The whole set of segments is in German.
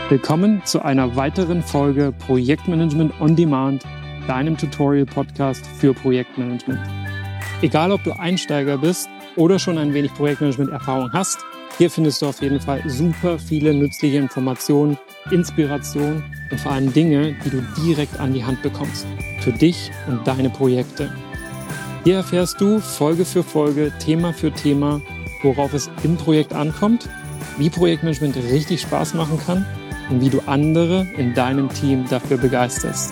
Willkommen zu einer weiteren Folge Projektmanagement on Demand, deinem Tutorial-Podcast für Projektmanagement. Egal, ob du Einsteiger bist oder schon ein wenig Projektmanagement-Erfahrung hast, hier findest du auf jeden Fall super viele nützliche Informationen, Inspiration und vor allem Dinge, die du direkt an die Hand bekommst, für dich und deine Projekte. Hier erfährst du Folge für Folge, Thema für Thema, worauf es im Projekt ankommt, wie Projektmanagement richtig Spaß machen kann und wie du andere in deinem Team dafür begeisterst.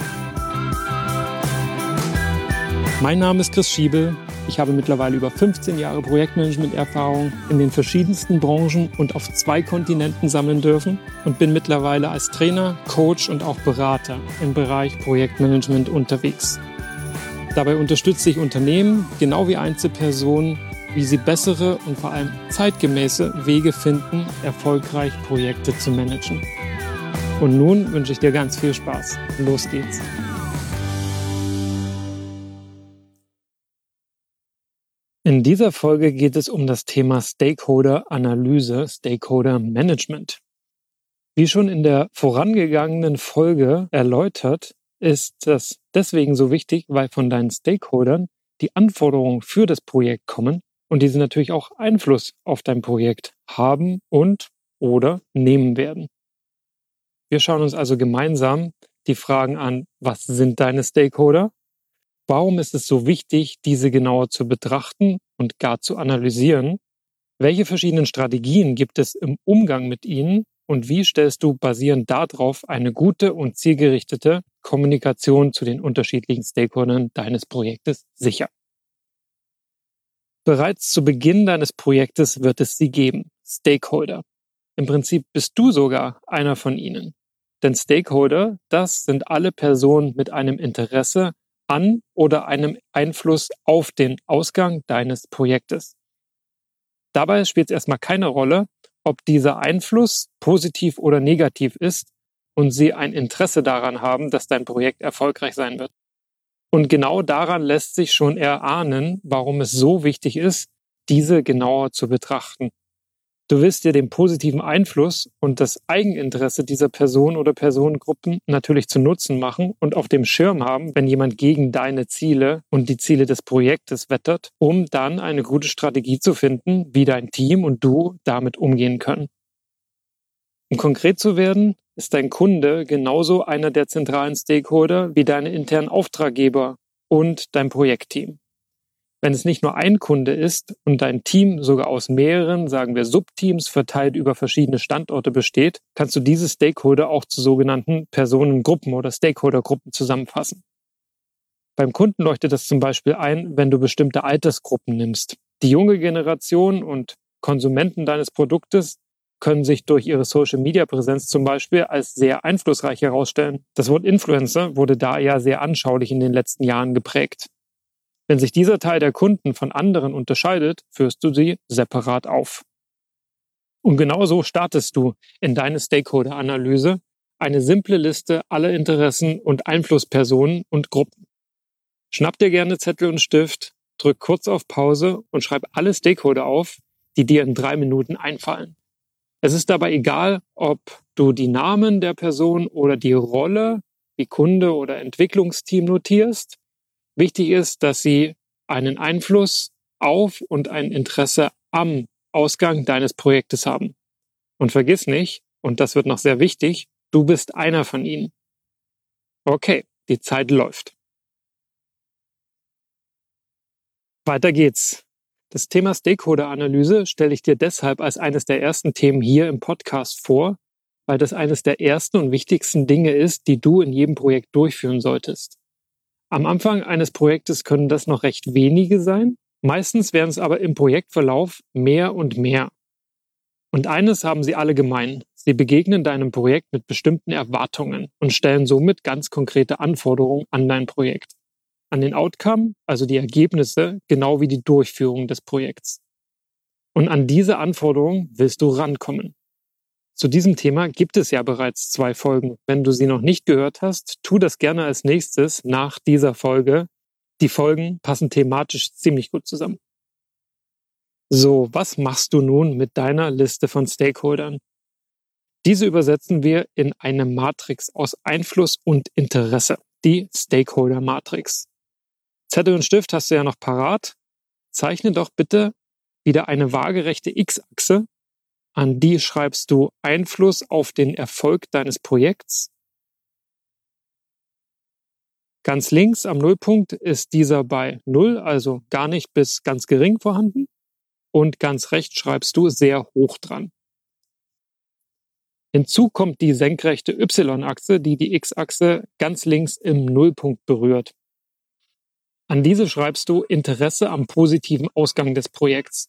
Mein Name ist Chris Schiebel. Ich habe mittlerweile über 15 Jahre Projektmanagement-Erfahrung in den verschiedensten Branchen und auf 2 Kontinenten sammeln dürfen und bin mittlerweile als Trainer, Coach und auch Berater im Bereich Projektmanagement unterwegs. Dabei unterstütze ich Unternehmen, genau wie Einzelpersonen, wie sie bessere und vor allem zeitgemäße Wege finden, erfolgreich Projekte zu managen. Und nun wünsche ich dir ganz viel Spaß. Los geht's. In dieser Folge geht es um das Thema Stakeholder-Analyse, Stakeholder-Management. Wie schon in der vorangegangenen Folge erläutert, ist das deswegen so wichtig, weil von deinen Stakeholdern die Anforderungen für das Projekt kommen und diese natürlich auch Einfluss auf dein Projekt haben und oder nehmen werden. Wir schauen uns also gemeinsam die Fragen an, was sind deine Stakeholder? Warum ist es so wichtig, diese genauer zu betrachten und gar zu analysieren? Welche verschiedenen Strategien gibt es im Umgang mit ihnen? Und wie stellst du basierend darauf eine gute und zielgerichtete Kommunikation zu den unterschiedlichen Stakeholdern deines Projektes sicher? Bereits zu Beginn deines Projektes wird es sie geben, Stakeholder. Im Prinzip bist du sogar einer von ihnen. Denn Stakeholder, das sind alle Personen mit einem Interesse an oder einem Einfluss auf den Ausgang deines Projektes. Dabei spielt es erstmal keine Rolle, ob dieser Einfluss positiv oder negativ ist und sie ein Interesse daran haben, dass dein Projekt erfolgreich sein wird. Und genau daran lässt sich schon erahnen, warum es so wichtig ist, diese genauer zu betrachten. Du willst dir den positiven Einfluss und das Eigeninteresse dieser Person oder Personengruppen natürlich zu Nutzen machen und auf dem Schirm haben, wenn jemand gegen deine Ziele und die Ziele des Projektes wettert, um dann eine gute Strategie zu finden, wie dein Team und du damit umgehen können. Um konkret zu werden, ist dein Kunde genauso einer der zentralen Stakeholder wie deine internen Auftraggeber und dein Projektteam. Wenn es nicht nur ein Kunde ist und dein Team sogar aus mehreren, sagen wir Subteams verteilt über verschiedene Standorte besteht, kannst du diese Stakeholder auch zu sogenannten Personengruppen oder Stakeholdergruppen zusammenfassen. Beim Kunden leuchtet das zum Beispiel ein, wenn du bestimmte Altersgruppen nimmst. Die junge Generation und Konsumenten deines Produktes können sich durch ihre Social-Media-Präsenz zum Beispiel als sehr einflussreich herausstellen. Das Wort Influencer wurde da ja sehr anschaulich in den letzten Jahren geprägt. Wenn sich dieser Teil der Kunden von anderen unterscheidet, führst du sie separat auf. Und genauso startest du in deine Stakeholder-Analyse eine simple Liste aller Interessen und Einflusspersonen und Gruppen. Schnapp dir gerne Zettel und Stift, drück kurz auf Pause und schreib alle Stakeholder auf, die dir in 3 Minuten einfallen. Es ist dabei egal, ob du die Namen der Person oder die Rolle wie Kunde oder Entwicklungsteam notierst. Wichtig ist, dass sie einen Einfluss auf und ein Interesse am Ausgang deines Projektes haben. Und vergiss nicht, und das wird noch sehr wichtig, du bist einer von ihnen. Okay, die Zeit läuft. Weiter geht's. Das Thema Stakeholder-Analyse stelle ich dir deshalb als eines der ersten Themen hier im Podcast vor, weil das eines der ersten und wichtigsten Dinge ist, die du in jedem Projekt durchführen solltest. Am Anfang eines Projektes können das noch recht wenige sein, meistens werden es aber im Projektverlauf mehr und mehr. Und eines haben sie alle gemein, sie begegnen deinem Projekt mit bestimmten Erwartungen und stellen somit ganz konkrete Anforderungen an dein Projekt. An den Outcome, also die Ergebnisse, genau wie die Durchführung des Projekts. Und an diese Anforderungen willst du rankommen. Zu diesem Thema gibt es ja bereits 2 Folgen. Wenn du sie noch nicht gehört hast, tu das gerne als nächstes nach dieser Folge. Die Folgen passen thematisch ziemlich gut zusammen. So, was machst du nun mit deiner Liste von Stakeholdern? Diese übersetzen wir in eine Matrix aus Einfluss und Interesse, die Stakeholder-Matrix. Zettel und Stift hast du ja noch parat. Zeichne doch bitte wieder eine waagerechte X-Achse. An die schreibst du Einfluss auf den Erfolg deines Projekts. Ganz links am Nullpunkt ist dieser bei 0, also gar nicht bis ganz gering vorhanden. Und ganz rechts schreibst du sehr hoch dran. Hinzu kommt die senkrechte Y-Achse, die die X-Achse ganz links im Nullpunkt berührt. An diese schreibst du Interesse am positiven Ausgang des Projekts.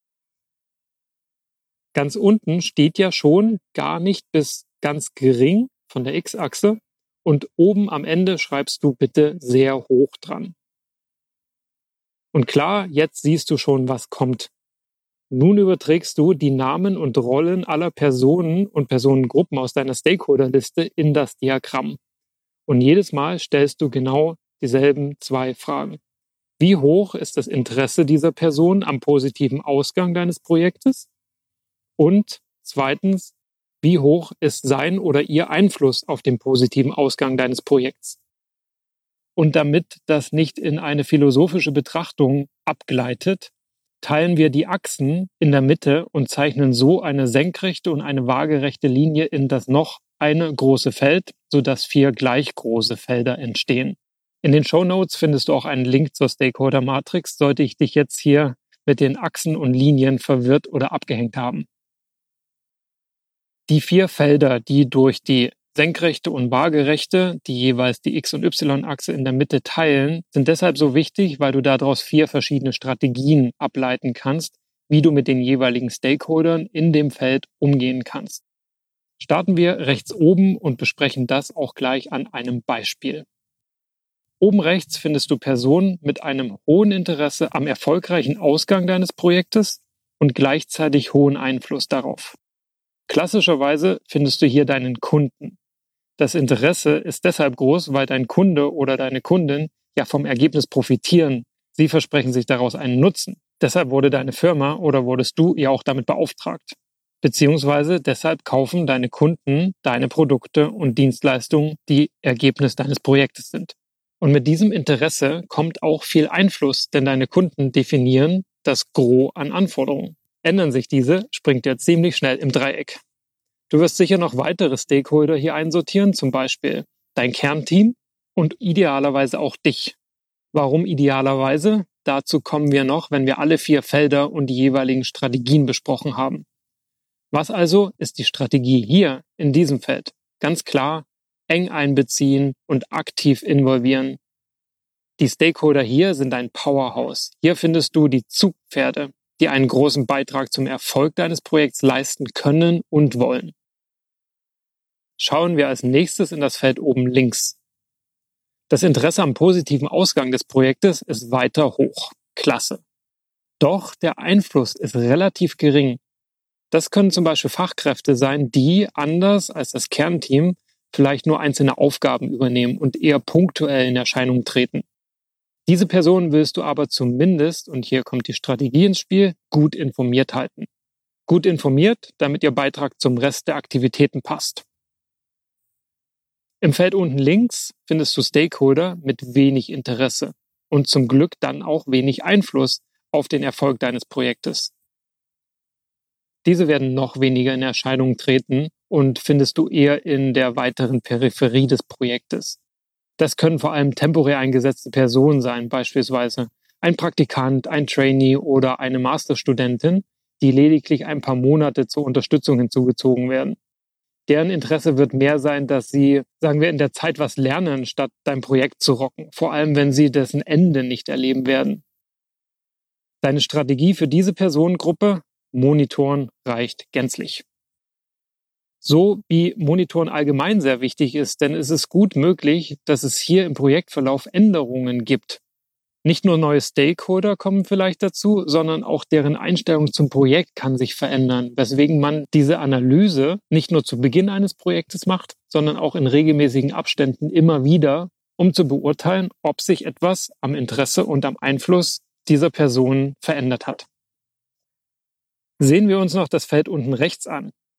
Ganz unten steht ja schon gar nicht bis ganz gering von der X-Achse und oben am Ende schreibst du bitte sehr hoch dran. Und klar, jetzt siehst du schon, was kommt. Nun überträgst du die Namen und Rollen aller Personen und Personengruppen aus deiner Stakeholder-Liste in das Diagramm. Und jedes Mal stellst du genau dieselben 2 Fragen. Wie hoch ist das Interesse dieser Person am positiven Ausgang deines Projektes? Und zweitens, wie hoch ist sein oder ihr Einfluss auf den positiven Ausgang deines Projekts? Und damit das nicht in eine philosophische Betrachtung abgleitet, teilen wir die Achsen in der Mitte und zeichnen so eine senkrechte und eine waagerechte Linie in das noch eine große Feld, sodass 4 gleich große Felder entstehen. In den Shownotes findest du auch einen Link zur Stakeholder-Matrix, sollte ich dich jetzt hier mit den Achsen und Linien verwirrt oder abgehängt haben. Die 4 Felder, die durch die senkrechte und waagerechte, die jeweils die X- und Y-Achse in der Mitte teilen, sind deshalb so wichtig, weil du daraus 4 verschiedene Strategien ableiten kannst, wie du mit den jeweiligen Stakeholdern in dem Feld umgehen kannst. Starten wir rechts oben und besprechen das auch gleich an einem Beispiel. Oben rechts findest du Personen mit einem hohen Interesse am erfolgreichen Ausgang deines Projektes und gleichzeitig hohen Einfluss darauf. Klassischerweise findest du hier deinen Kunden. Das Interesse ist deshalb groß, weil dein Kunde oder deine Kundin ja vom Ergebnis profitieren. Sie versprechen sich daraus einen Nutzen. Deshalb wurde deine Firma oder wurdest du ja auch damit beauftragt. Beziehungsweise deshalb kaufen deine Kunden deine Produkte und Dienstleistungen, die Ergebnis deines Projektes sind. Und mit diesem Interesse kommt auch viel Einfluss, denn deine Kunden definieren das Gros an Anforderungen. Ändern sich diese, springt er ziemlich schnell im Dreieck. Du wirst sicher noch weitere Stakeholder hier einsortieren, zum Beispiel dein Kernteam und idealerweise auch dich. Warum idealerweise? Dazu kommen wir noch, wenn wir alle 4 Felder und die jeweiligen Strategien besprochen haben. Was also ist die Strategie hier in diesem Feld? Ganz klar, eng einbeziehen und aktiv involvieren. Die Stakeholder hier sind ein Powerhouse. Hier findest du die Zugpferde, die einen großen Beitrag zum Erfolg deines Projekts leisten können und wollen. Schauen wir als nächstes in das Feld oben links. Das Interesse am positiven Ausgang des Projektes ist weiter hoch. Klasse. Doch der Einfluss ist relativ gering. Das können zum Beispiel Fachkräfte sein, die, anders als das Kernteam, vielleicht nur einzelne Aufgaben übernehmen und eher punktuell in Erscheinung treten. Diese Personen willst du aber zumindest, und hier kommt die Strategie ins Spiel, gut informiert halten. Gut informiert, damit ihr Beitrag zum Rest der Aktivitäten passt. Im Feld unten links findest du Stakeholder mit wenig Interesse und zum Glück dann auch wenig Einfluss auf den Erfolg deines Projektes. Diese werden noch weniger in Erscheinung treten und findest du eher in der weiteren Peripherie des Projektes. Das können vor allem temporär eingesetzte Personen sein, beispielsweise ein Praktikant, ein Trainee oder eine Masterstudentin, die lediglich ein paar Monate zur Unterstützung hinzugezogen werden. Deren Interesse wird mehr sein, dass sie, sagen wir, in der Zeit was lernen, statt dein Projekt zu rocken, vor allem wenn sie dessen Ende nicht erleben werden. Deine Strategie für diese Personengruppe? Monitoren reicht gänzlich. So wie Monitoren allgemein sehr wichtig ist, denn es ist gut möglich, dass es hier im Projektverlauf Änderungen gibt. Nicht nur neue Stakeholder kommen vielleicht dazu, sondern auch deren Einstellung zum Projekt kann sich verändern, weswegen man diese Analyse nicht nur zu Beginn eines Projektes macht, sondern auch in regelmäßigen Abständen immer wieder, um zu beurteilen, ob sich etwas am Interesse und am Einfluss dieser Person verändert hat. Sehen wir uns noch das Feld unten rechts an.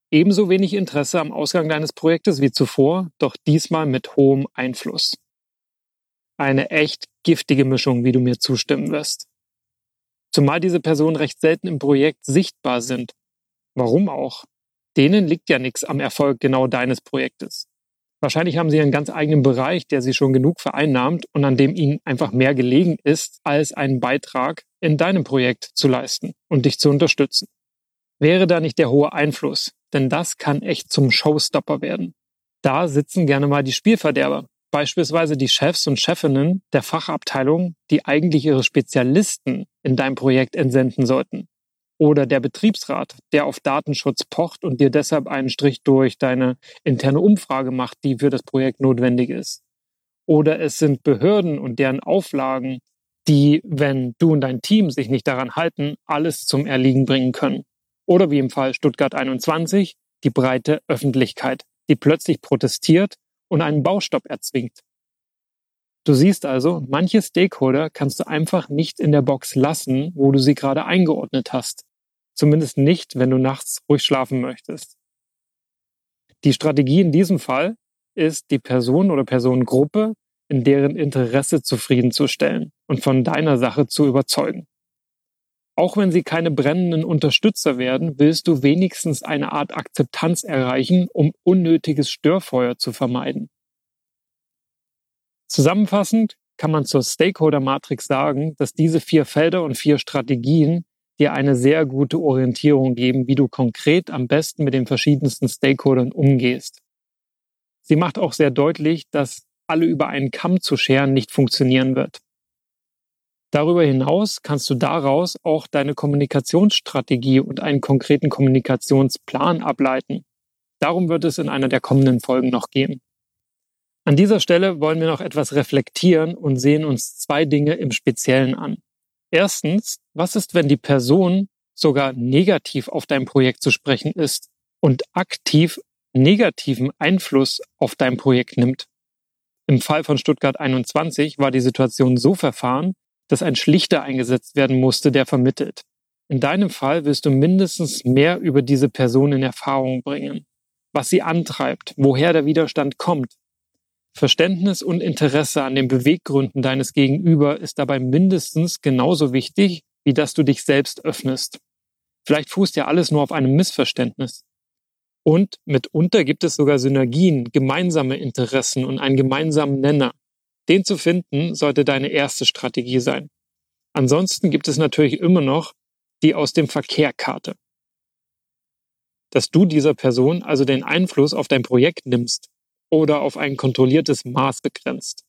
Ebenso wenig Interesse am Ausgang deines Projektes wie zuvor, doch diesmal mit hohem Einfluss. Eine echt giftige Mischung, wie du mir zustimmen wirst. Zumal diese Personen recht selten im Projekt sichtbar sind. Warum auch? Denen liegt ja nichts am Erfolg genau deines Projektes. Wahrscheinlich haben sie einen ganz eigenen Bereich, der sie schon genug vereinnahmt und an dem ihnen einfach mehr gelegen ist, als einen Beitrag in deinem Projekt zu leisten und dich zu unterstützen. Wäre da nicht der hohe Einfluss, denn das kann echt zum Showstopper werden. Da sitzen gerne mal die Spielverderber, beispielsweise die Chefs und Chefinnen der Fachabteilung, die eigentlich ihre Spezialisten in dein Projekt entsenden sollten. Oder der Betriebsrat, der auf Datenschutz pocht und dir deshalb einen Strich durch deine interne Umfrage macht, die für das Projekt notwendig ist. Oder es sind Behörden und deren Auflagen, die, wenn du und dein Team sich nicht daran halten, alles zum Erliegen bringen können. Oder wie im Fall Stuttgart 21, die breite Öffentlichkeit, die plötzlich protestiert und einen Baustopp erzwingt. Du siehst also, manche Stakeholder kannst du einfach nicht in der Box lassen, wo du sie gerade eingeordnet hast. Zumindest nicht, wenn du nachts ruhig schlafen möchtest. Die Strategie in diesem Fall ist, die Person oder Personengruppe in deren Interesse zufriedenzustellen und von deiner Sache zu überzeugen. Auch wenn sie keine brennenden Unterstützer werden, willst du wenigstens eine Art Akzeptanz erreichen, um unnötiges Störfeuer zu vermeiden. Zusammenfassend kann man zur Stakeholder-Matrix sagen, dass diese 4 Felder und 4 Strategien dir eine sehr gute Orientierung geben, wie du konkret am besten mit den verschiedensten Stakeholdern umgehst. Sie macht auch sehr deutlich, dass alle über einen Kamm zu scheren nicht funktionieren wird. Darüber hinaus kannst du daraus auch deine Kommunikationsstrategie und einen konkreten Kommunikationsplan ableiten. Darum wird es in einer der kommenden Folgen noch gehen. An dieser Stelle wollen wir noch etwas reflektieren und sehen uns 2 Dinge im Speziellen an. Erstens, was ist, wenn die Person sogar negativ auf dein Projekt zu sprechen ist und aktiv negativen Einfluss auf dein Projekt nimmt? Im Fall von Stuttgart 21 war die Situation so verfahren, dass ein Schlichter eingesetzt werden musste, der vermittelt. In deinem Fall willst du mindestens mehr über diese Person in Erfahrung bringen, was sie antreibt, woher der Widerstand kommt. Verständnis und Interesse an den Beweggründen deines Gegenüber ist dabei mindestens genauso wichtig, wie dass du dich selbst öffnest. Vielleicht fußt ja alles nur auf einem Missverständnis. Und mitunter gibt es sogar Synergien, gemeinsame Interessen und einen gemeinsamen Nenner. Den zu finden, sollte deine erste Strategie sein. Ansonsten gibt es natürlich immer noch die aus dem Verkehr-Karte. Dass du dieser Person also den Einfluss auf dein Projekt nimmst oder auf ein kontrolliertes Maß begrenzt.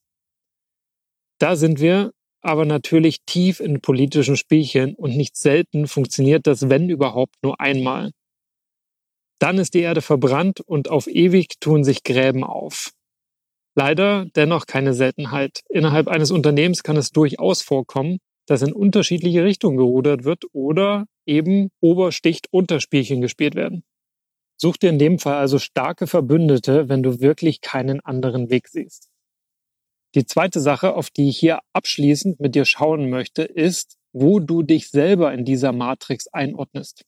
Da sind wir aber natürlich tief in politischen Spielchen und nicht selten funktioniert das, wenn überhaupt, nur einmal. Dann ist die Erde verbrannt und auf ewig tun sich Gräben auf. Leider dennoch keine Seltenheit. Innerhalb eines Unternehmens kann es durchaus vorkommen, dass in unterschiedliche Richtungen gerudert wird oder eben Obersticht-Unterspielchen gespielt werden. Such dir in dem Fall also starke Verbündete, wenn du wirklich keinen anderen Weg siehst. Die zweite Sache, auf die ich hier abschließend mit dir schauen möchte, ist, wo du dich selber in dieser Matrix einordnest.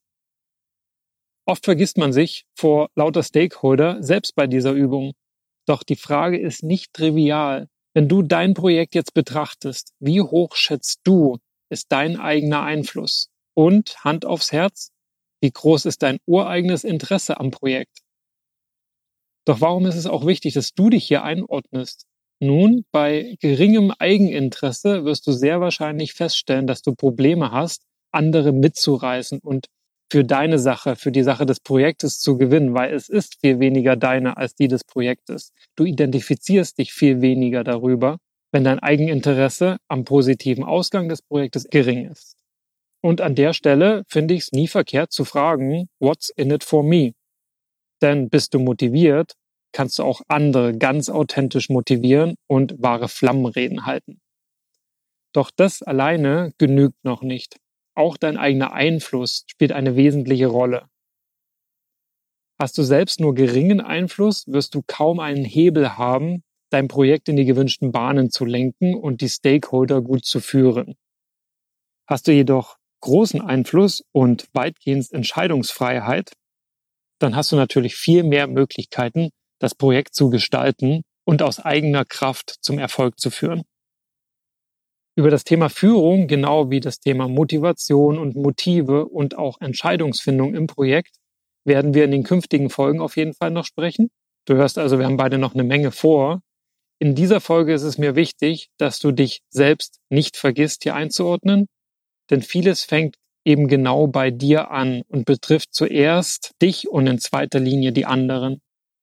Oft vergisst man sich vor lauter Stakeholder selbst bei dieser Übung. Doch die Frage ist nicht trivial. Wenn du dein Projekt jetzt betrachtest, wie hoch schätzt du, ist dein eigener Einfluss? Und, Hand aufs Herz, wie groß ist dein ureigenes Interesse am Projekt? Doch warum ist es auch wichtig, dass du dich hier einordnest? Nun, bei geringem Eigeninteresse wirst du sehr wahrscheinlich feststellen, dass du Probleme hast, andere mitzureißen und für deine Sache, für die Sache des Projektes zu gewinnen, weil es ist viel weniger deine als die des Projektes. Du identifizierst dich viel weniger darüber, wenn dein Eigeninteresse am positiven Ausgang des Projektes gering ist. Und an der Stelle finde ich es nie verkehrt zu fragen, what's in it for me? Denn bist du motiviert, kannst du auch andere ganz authentisch motivieren und wahre Flammenreden halten. Doch das alleine genügt noch nicht. Auch dein eigener Einfluss spielt eine wesentliche Rolle. Hast du selbst nur geringen Einfluss, wirst du kaum einen Hebel haben, dein Projekt in die gewünschten Bahnen zu lenken und die Stakeholder gut zu führen. Hast du jedoch großen Einfluss und weitgehend Entscheidungsfreiheit, dann hast du natürlich viel mehr Möglichkeiten, das Projekt zu gestalten und aus eigener Kraft zum Erfolg zu führen. Über das Thema Führung, genau wie das Thema Motivation und Motive und auch Entscheidungsfindung im Projekt, werden wir in den künftigen Folgen auf jeden Fall noch sprechen. Du hörst also, wir haben beide noch eine Menge vor. In dieser Folge ist es mir wichtig, dass du dich selbst nicht vergisst, hier einzuordnen, denn vieles fängt eben genau bei dir an und betrifft zuerst dich und in zweiter Linie die anderen.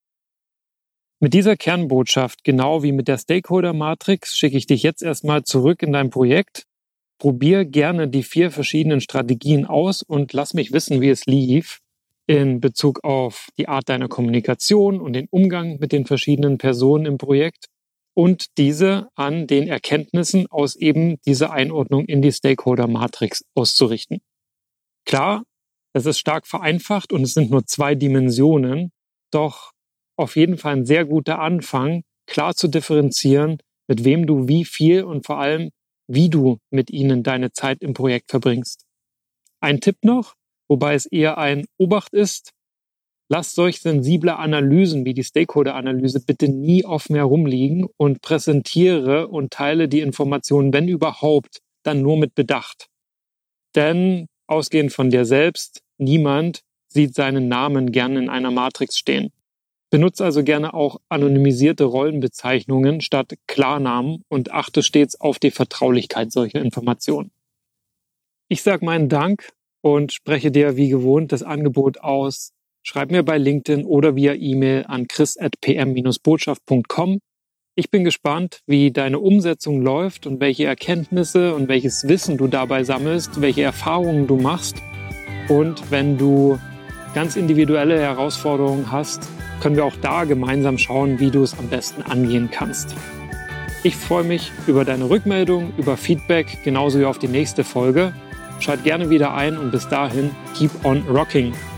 Mit dieser Kernbotschaft, genau wie mit der Stakeholder-Matrix, schicke ich dich jetzt erstmal zurück in dein Projekt. Probier gerne die 4 verschiedenen Strategien aus und lass mich wissen, wie es lief in Bezug auf die Art deiner Kommunikation und den Umgang mit den verschiedenen Personen im Projekt und diese an den Erkenntnissen aus eben dieser Einordnung in die Stakeholder-Matrix auszurichten. Klar, es ist stark vereinfacht und es sind nur 2 Dimensionen, doch auf jeden Fall ein sehr guter Anfang, klar zu differenzieren, mit wem du wie viel und vor allem, wie du mit ihnen deine Zeit im Projekt verbringst. Ein Tipp noch, wobei es eher ein Obacht ist: Lass solch sensible Analysen wie die Stakeholder-Analyse bitte nie offen herumliegen und präsentiere und teile die Informationen, wenn überhaupt, dann nur mit Bedacht. Denn ausgehend von dir selbst, niemand sieht seinen Namen gerne in einer Matrix stehen. Benutze also gerne auch anonymisierte Rollenbezeichnungen statt Klarnamen und achte stets auf die Vertraulichkeit solcher Informationen. Ich sage meinen Dank und spreche dir wie gewohnt das Angebot aus. Schreib mir bei LinkedIn oder via E-Mail an chris@pm-botschaft.com. Ich bin gespannt, wie deine Umsetzung läuft und welche Erkenntnisse und welches Wissen du dabei sammelst, welche Erfahrungen du machst. Und wenn du ganz individuelle Herausforderungen hast, können wir auch da gemeinsam schauen, wie du es am besten angehen kannst. Ich freue mich über deine Rückmeldung, über Feedback, genauso wie auf die nächste Folge. Schalt gerne wieder ein und bis dahin, keep on rocking!